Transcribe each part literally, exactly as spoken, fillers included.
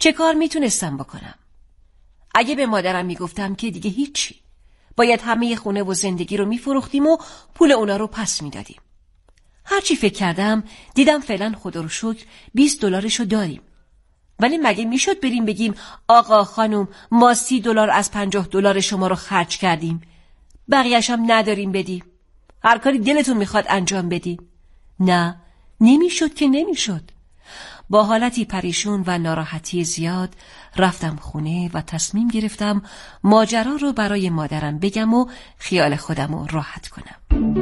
چه کار میتونستم بکنم؟ اگه به مادرم میگفتم که دیگه هیچی. باید همه خونه و زندگی رو میفروختیم و پول اونا رو پس میدادیم. هرچی فکر کردم دیدم فعلا خدا رو شکر بیست دلارشو داریم. ولی مگه میشد بریم بگیم آقا خانم ما سی دلار از پنجاه دلار شما رو خرج کردیم، بقیه‌اش هم نداریم بدیم، هر کاری دلتون میخواد انجام بدیم؟ نه، نمیشد که نمیشد. با حالتی پریشون و ناراحتی زیاد رفتم خونه و تصمیم گرفتم ماجرا رو برای مادرم بگم و خیال خودم رو راحت کنم.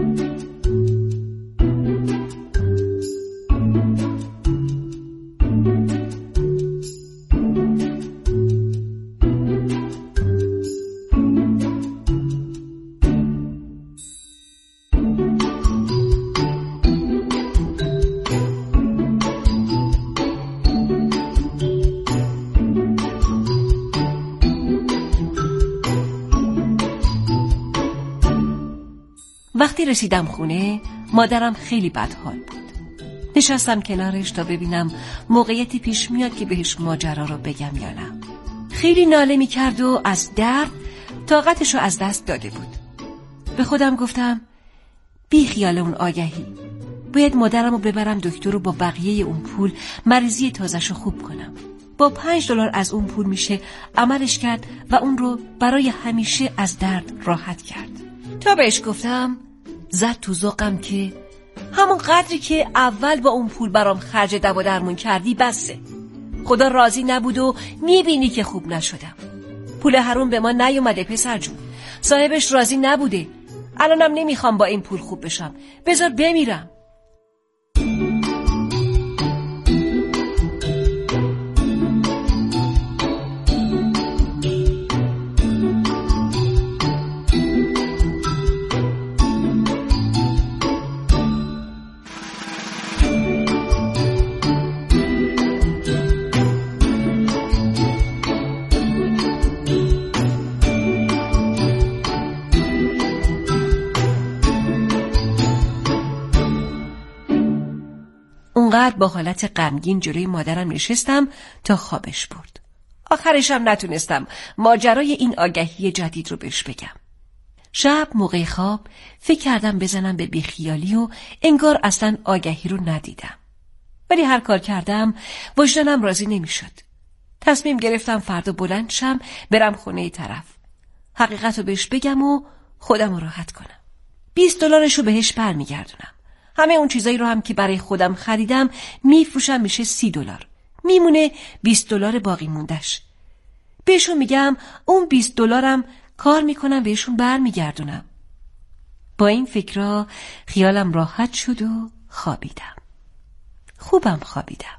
وقتی رسیدم خونه مادرم خیلی بدحال بود. نشستم کنارش تا ببینم موقعیتی پیش میاد که بهش ماجرا رو بگم یا نه. خیلی ناله می کرد و از درد طاقتش رو از دست داده بود. به خودم گفتم بی خیال اون آگهی، باید مادرم رو ببرم دکتر و با بقیه اون پول مریضی تازش رو خوب کنم. با پنج دلار از اون پول میشه عملش کرد و اون رو برای همیشه از درد راحت کرد. تا بهش گفتم زد تو ذوقم که همون قدری که اول با اون پول برام خرج دوا درمون کردی بسه. خدا راضی نبود و میبینی که خوب نشدم. پول حروم به ما نیومده پسر جون، صاحبش راضی نبوده. الانم نمیخوام با این پول خوب بشم، بذار بمیرم. اونقدر با حالت غمگین جلوی مادرم نشستم تا خوابش برد. آخرشم نتونستم ماجرای این آگهی جدید رو بهش بگم. شب موقع خواب فکر کردم بزنم به بیخیالی و انگار اصلا آگهی رو ندیدم. ولی هر کار کردم وجدانم راضی نمیشد. تصمیم گرفتم فردا بلند شم برم خونه طرف. حقیقت رو بهش بگم و خودم رو راحت کنم. بیست دلارش رو بهش برمیگردونم. همه اون چیزایی رو هم که برای خودم خریدم میفروشم میشه سی دلار. میمونه بیست دلار باقی موندش. بهشون میگم اون بیست دلارم کار میکنم بهشون برمیگردونم. با این فکرها خیالم راحت شد و خوابیدم. خوبم خوابیدم.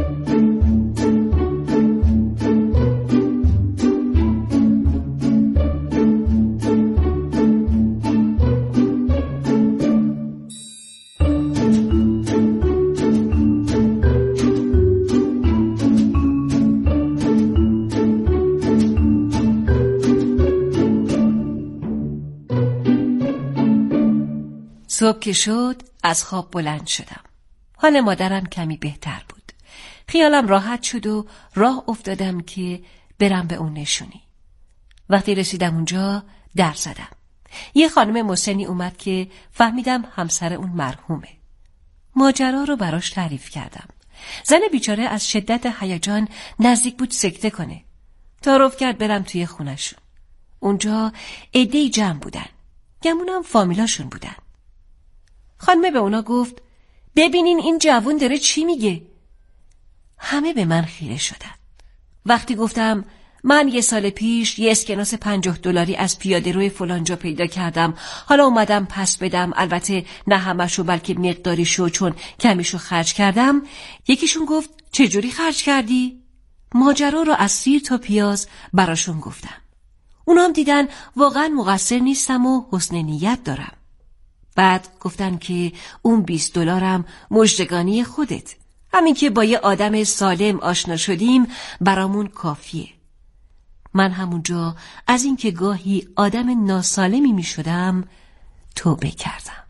صبح که شد از خواب بلند شدم. حال مادرم کمی بهتر بود. خیالم راحت شد و راه افتادم که برم به اون نشونی. وقتی رسیدم اونجا در زدم. یه خانم مسنی اومد که فهمیدم همسر اون مرحومه. ماجرا رو براش تعریف کردم. زن بیچاره از شدت هیجان نزدیک بود سکته کنه. تعارف کرد برم توی خونشون. اونجا عده‌ای جمع بودن. گمونم فامیلاشون بودن. خانمه به اونا گفت ببینین این جوون داره چی میگه. همه به من خیره شدن. وقتی گفتم من یه سال پیش یه اسکناس پنجاه دلاری از پیاده روی فلانجا پیدا کردم، حالا اومدم پس بدم، البته نه همشو بلکه مقداریشو، چون کمیشو خرج کردم. یکیشون گفت چجوری خرج کردی؟ ماجرا رو از سیر تا پیاز براشون گفتم. اونا هم دیدن واقعا مقصر نیستم و حسن نیت دارم. بعد گفتن که اون بیست دلارم مژدگانی خودت، همین که با یه آدم سالم آشنا شدیم برامون کافیه. من همونجا از این که گاهی آدم ناسالمی می شدم توبه کردم.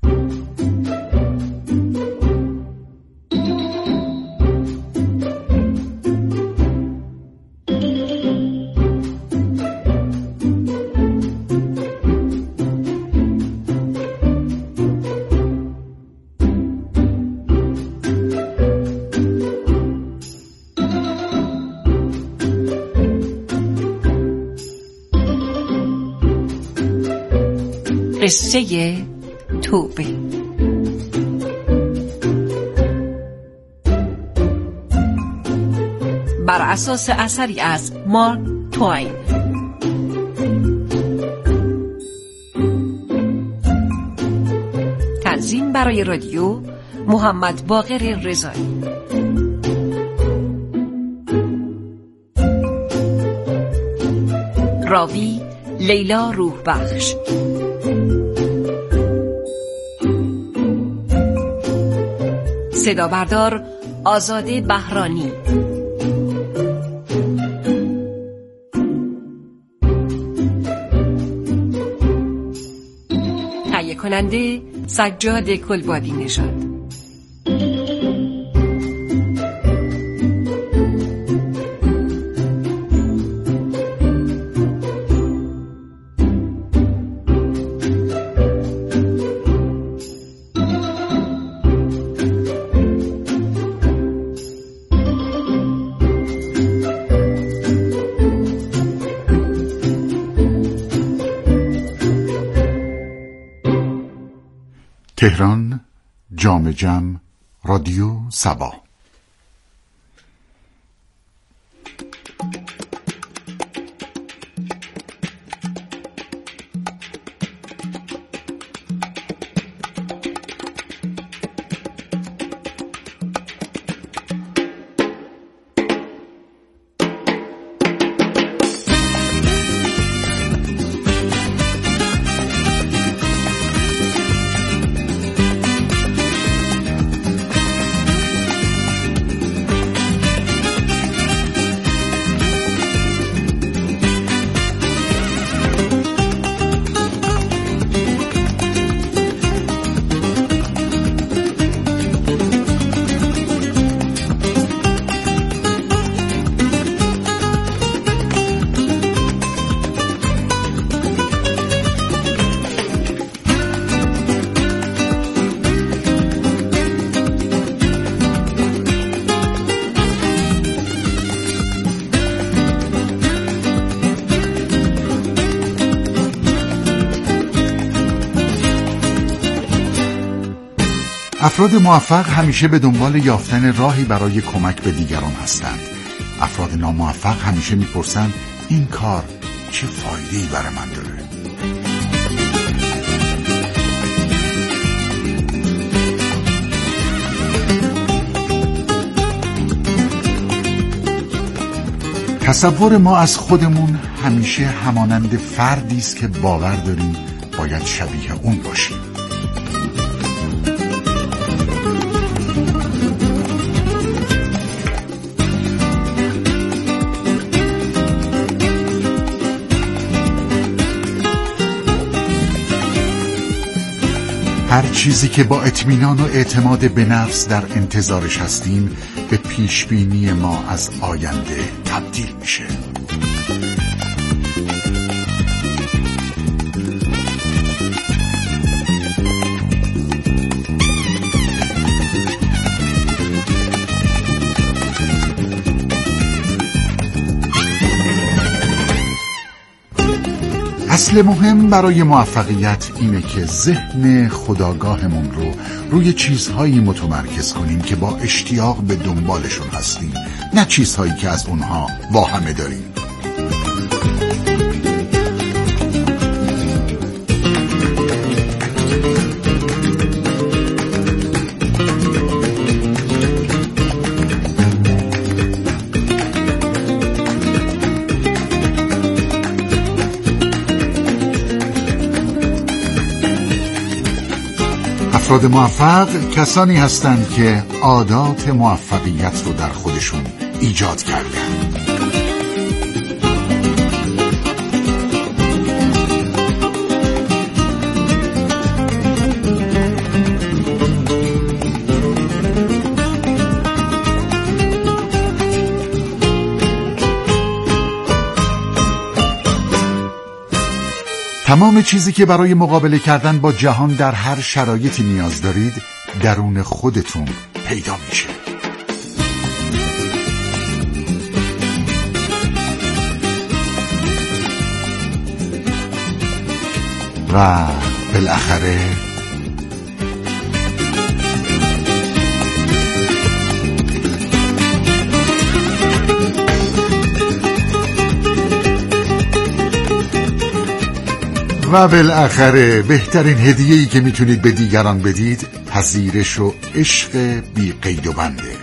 قصه توبه. بر اساس اثری از مارک توین. تنظیم برای رادیو محمد باقر رضایی. راوی لیلا روح بخش. صدا بردار آزاده بهرانی. تهیه کننده سجاد کلبادی نژاد. تهران، جام جم، رادیو سبا. افراد موفق همیشه به دنبال یافتن راهی برای کمک به دیگران هستند. افراد ناموفق همیشه میپرسند این کار چه فایده‌ای برای من داره؟ تصور ما از خودمون همیشه همانند فردی است که باور داریم باید شبیه اون باشیم. هر چیزی که با اطمینان و اعتماد به نفس در انتظارش هستیم به پیشبینی ما از آینده تبدیل میشه. اصل مهم برای موفقیت اینه که ذهن خودآگاهمون رو روی چیزهایی متمرکز کنیم که با اشتیاق به دنبالشون هستیم، نه چیزهایی که از اونها واهمه داریم. افراد موفق کسانی هستند که عادات موفقیت رو در خودشون ایجاد کردند. تمام چیزی که برای مقابله کردن با جهان در هر شرایطی نیاز دارید درون خودتون پیدا میشه. و بالاخره و بالاخره بهترین هدیه‌ای که میتونید به دیگران بدید پذیرش و عشق بی قید و بنده.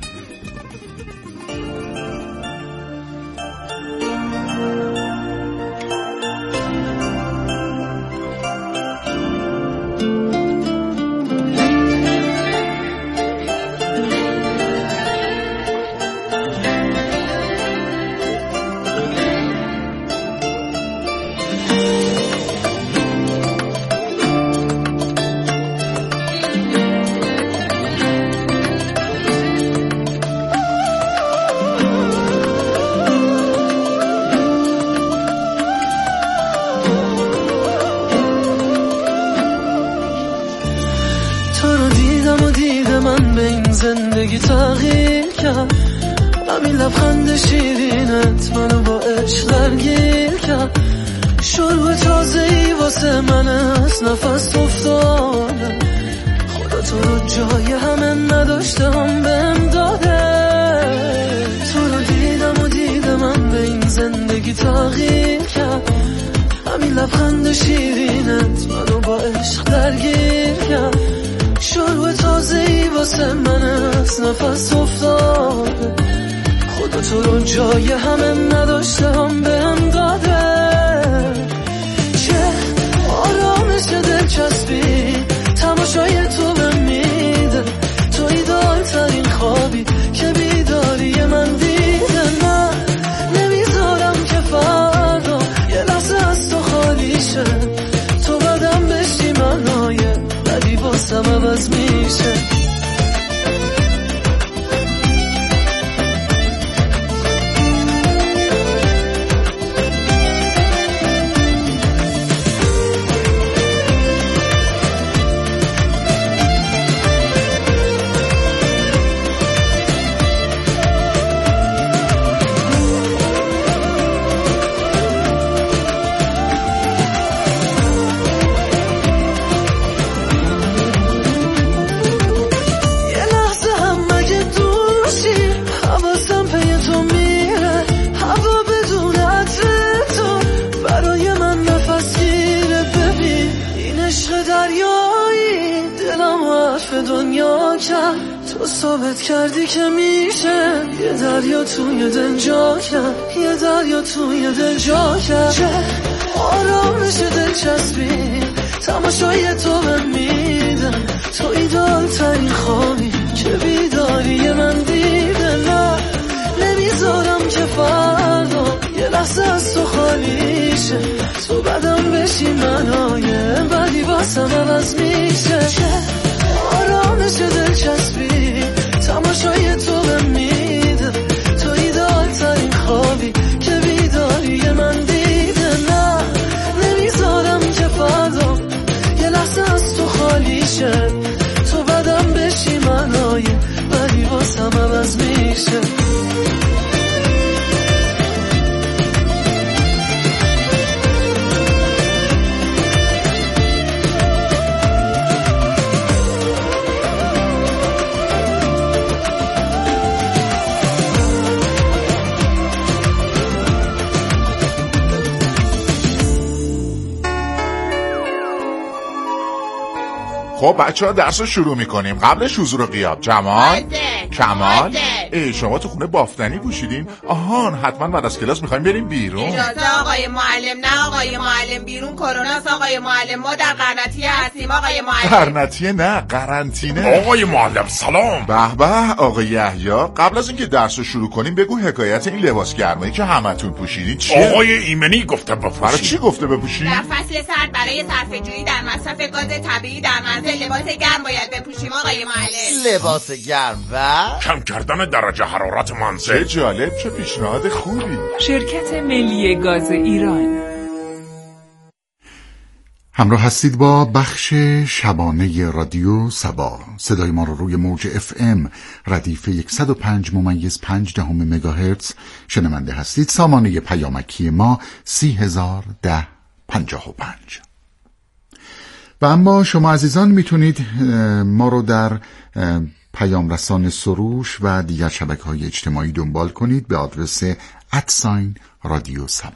زندگی تغییر کرد، همین لبخند شیرینت منو با عشق درگیر کرد. شروع تازه‌ای واسه من از نفس افتاده، خدا تو رو جای همه نداشتم بهم داده. تو رو دیدم و دیدم من به این زندگی تغییر کرد، همین لبخند شیرینت منو با عشق درگیر کرد. شروع تازه‌ای واسه من از نفس افتاده، خدا تو رو جای همه نداشتم بهم داده. چه آرامش دلچسبی تماشای تو بهم میده، تو ایدال ترین خوابی که بیداری من دیده. من نمیذارم که فردا یه لحظه از تو خالی شه، تو بدم بشی منای بدی واسم عوض میشه. دنیا کرد تو ثابت کردی که میشه، یه دریا توی دل جا کرد، یه دریا توی دل جا کرد. چه آرامش دلچسبی تماشای تو بهم میده، تو ایدال ترین خوابی که بیداری من دیده. نه نمیذارم که فردا یه لحظه از تو خالی شه، تو بدم بشی منای بدی واسم عوض میشه. آرامش دلچسبی تماشای تو بهم میده، تو ایدال ترین خوابی که بیداری من دیده. نه نمیذارم که فردا یه لحظه از تو خالی شه، تو بدم بشی منای بدی واسم عوض میشه. خب بچه ها درس رو شروع میکنیم. قبلش حضور غیاب. جمال، کمال، ای شما تو خونه بافتنی پوشیدین؟ آهان حتما بعد از کلاس میخوایم بریم بیرون. اجازه آقای معلم. نه آقای معلم، بیرون کروناست آقای معلم، ما در قرنطینه هستیم آقای معلم. قرنطینه نه قرنطینه. آقای معلم سلام. به به آقای یحیی، قبل از اینکه درس رو شروع کنیم بگو حکایت این لباس گرمایی که همتون پوشیدین چیه؟ آقای ایمنی گفته بپوشید. برای چی گفته بپوشید؟ در فصل سرد برای صرفه‌جویی در مصرف گاز طبیعی در منزل لباس گرم باید بپوشیم آقای معلم. لباس گرم و کم کردن درجه حرارت منزل. چه جالب، چه پیشنهاد خوبی. شرکت ملی گاز ایران. همراه هستید با بخش شبانه رادیو سبا. صدای ما رو روی موج اف ام ردیف صد و پنج ممیز پنج دهم مگاهرتز شنونده هستید. سامانه پیامکی ما سی هزار ده پنجاه و پنج. و اما شما عزیزان میتونید ما رو در پیام رسان سروش و دیگر شبکه‌های اجتماعی دنبال کنید به آدرس ادساین رادیو سبا.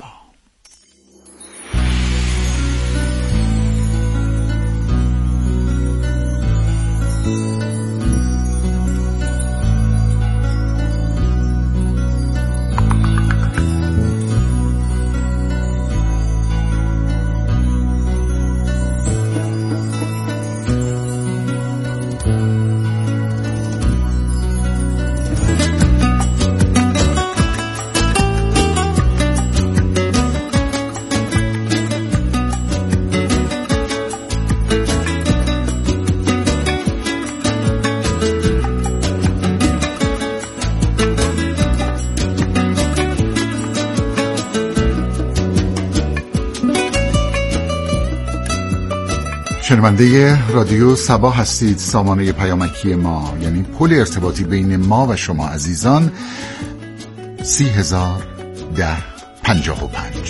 شنونده رادیو سبا هستید. سامانه پیامکی ما یعنی پل ارتباطی بین ما و شما عزیزان سی هزار ده پنجاه و پنج.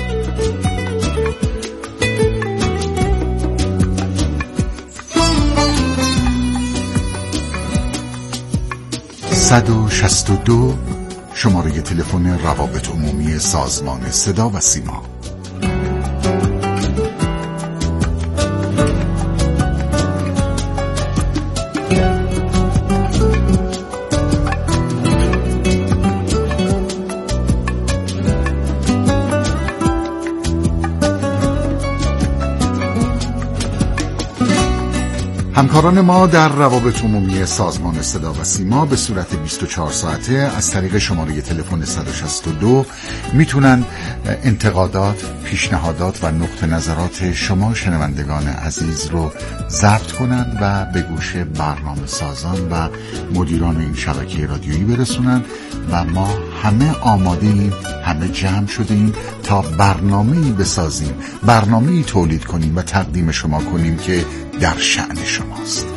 صد و شصت و دو شماره تلفن روابط عمومی سازمان صدا و سیما. همکاران ما در روابط عمومی سازمان صدا و سیما به صورت بیست و چهار ساعته از طریق شماره تلفن صد و شصت و دو میتونن انتقادات، پیشنهادات و نقطه نظرات شما شنوندگان عزیز رو ضبط کنن و به گوش برنامه سازان و مدیران این شبکه رادیویی برسونن و ما همه آماده ایم، همه جمع شده ایم تا برنامه‌ای بسازیم، برنامه‌ای تولید کنیم و تقدیم شما کنیم که در شأن شماست.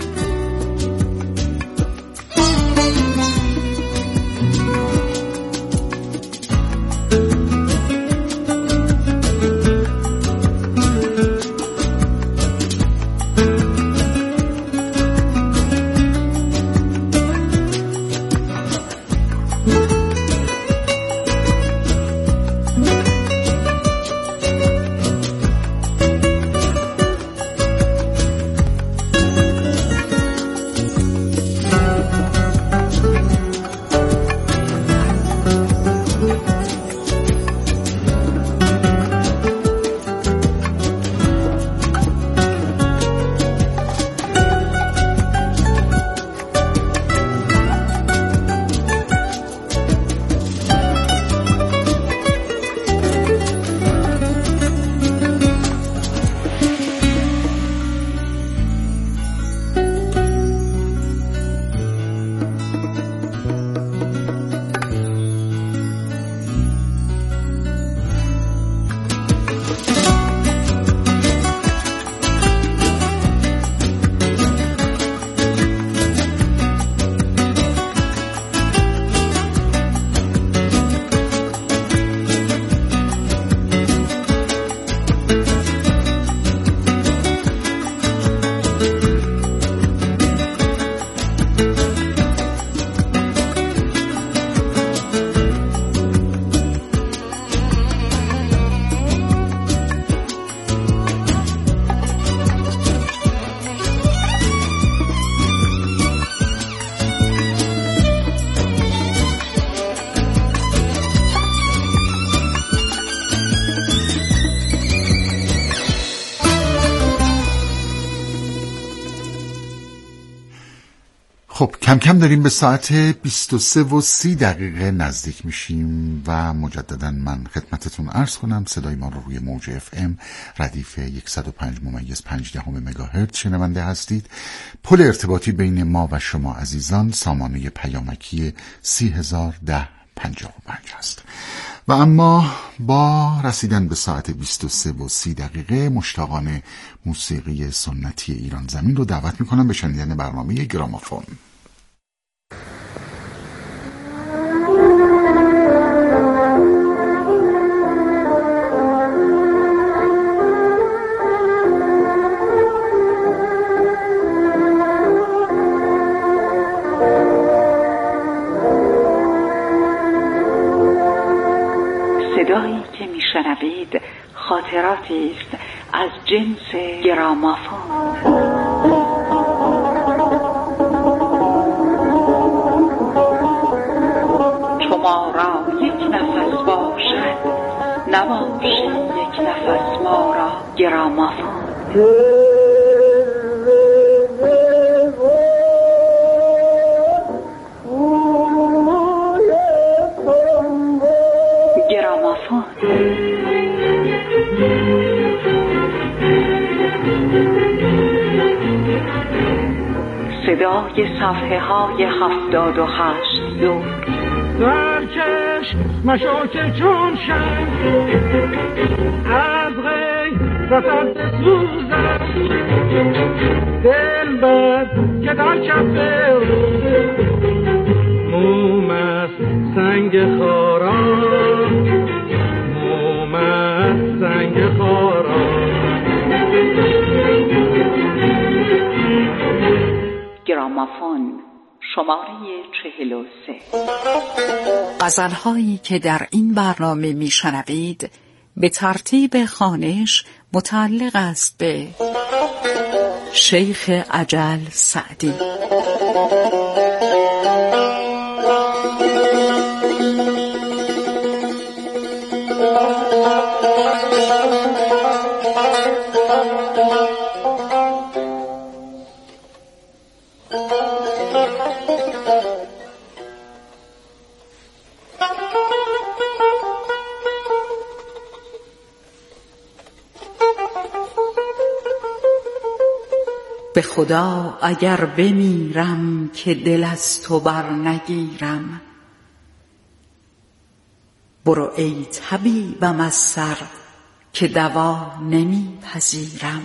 خب کم کم داریم به ساعت بیست و سه و سی دقیقه نزدیک میشیم و مجددا من خدمتتون عرض کنم صدای ما رو روی موج اف ام ردیف صد و پنج ممیز پنج دهم مگاهرتز شنونده هستید. پل ارتباطی بین ما و شما عزیزان سامانه پیامکی سی هزار ده پنجاه و پنج هست. و اما با رسیدن به ساعت بیست و سه و سی دقیقه مشتاقان موسیقی سنتی ایران زمین رو دعوت میکنم به شنیدن برنامه گرامافون. صدایی که میشنوید خاطراتی است از جنس گرامافون. شما را یک نفس باشد، نباشی یک نفس ما را گرامافون. گرامافون صدای صفحه های هفتاد و هشت دور. درکش مشاکل چون شد از غی رفت سوزد دل بد که در کف موم است سنگ خارا، موم است سنگ خارا. گرامافون شماره چهل و سه. غزل‌هایی که در این برنامه میشنوید به ترتیب خوانش متعلق است به شیخ اجل سعدی. به خدا اگر بمیرم که دل از تو بر نگیرم، برو ای طبیبم از سر که دوا نمی پذیرم.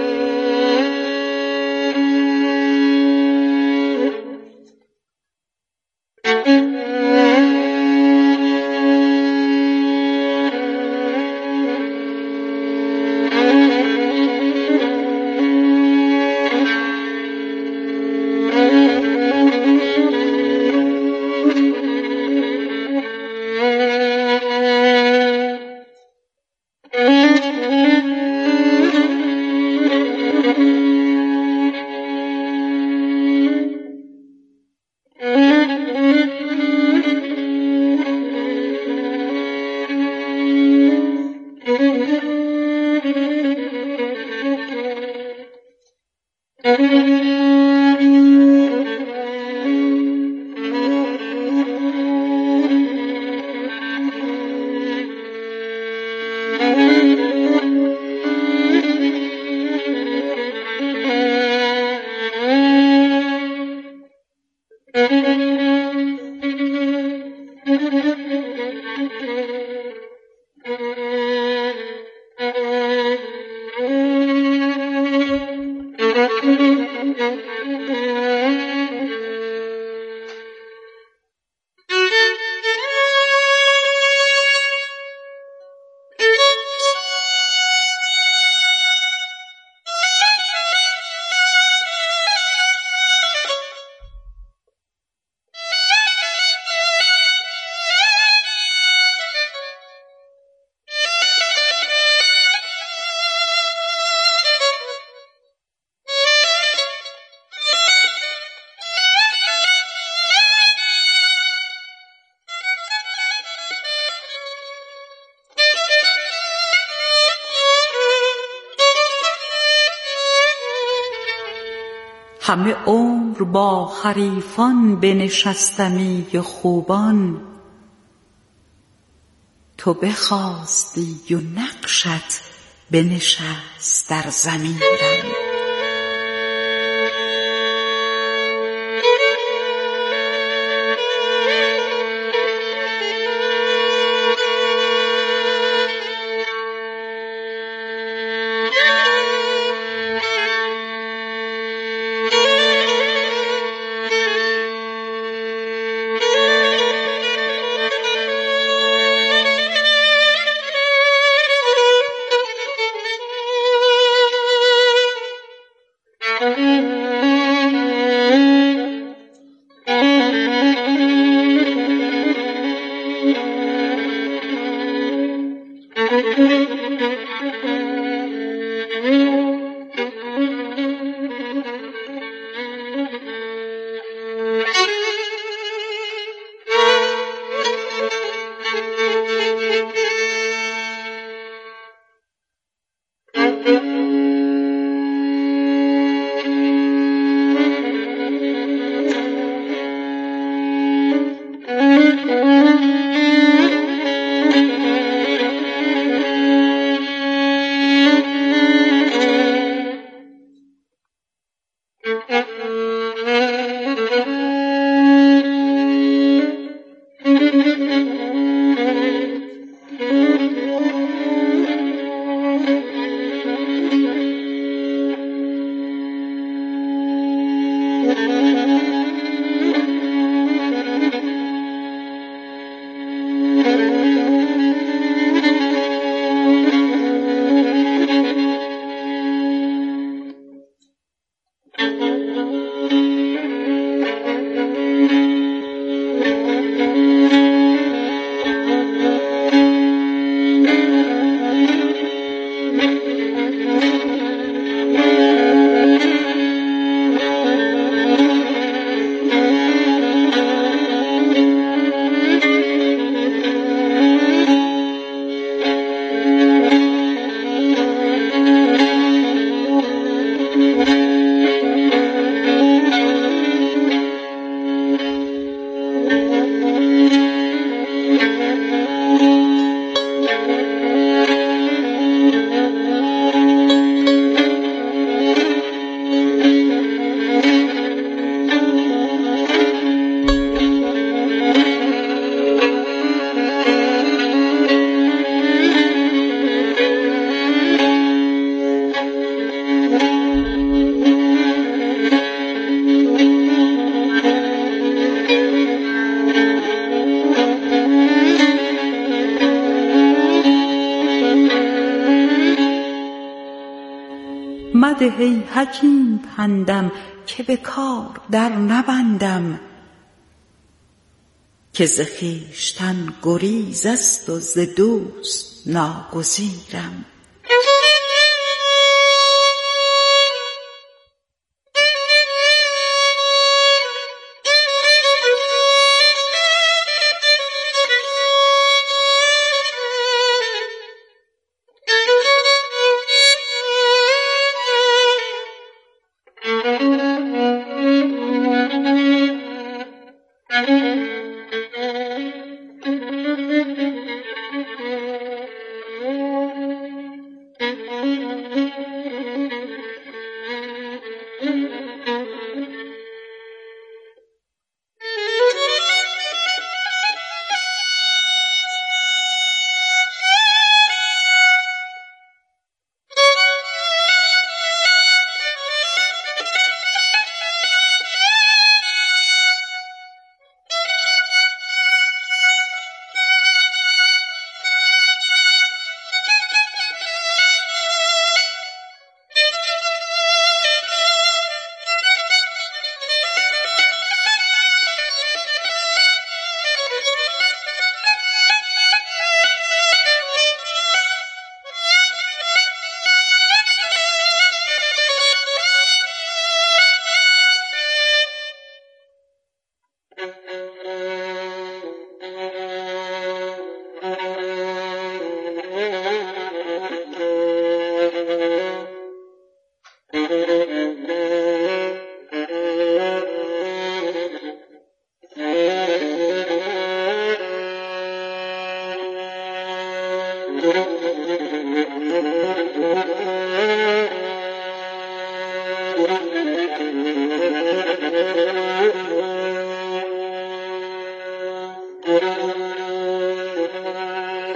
همه عمر با حریفان بنشستمی و خوبان، تو بخواستی و نقشت بنشست در ضمیرم. مده ای حکیم پندم که به کار در نبندم، که ز خویشتن گریز است و ز دوست ناگزیرم. Thank you.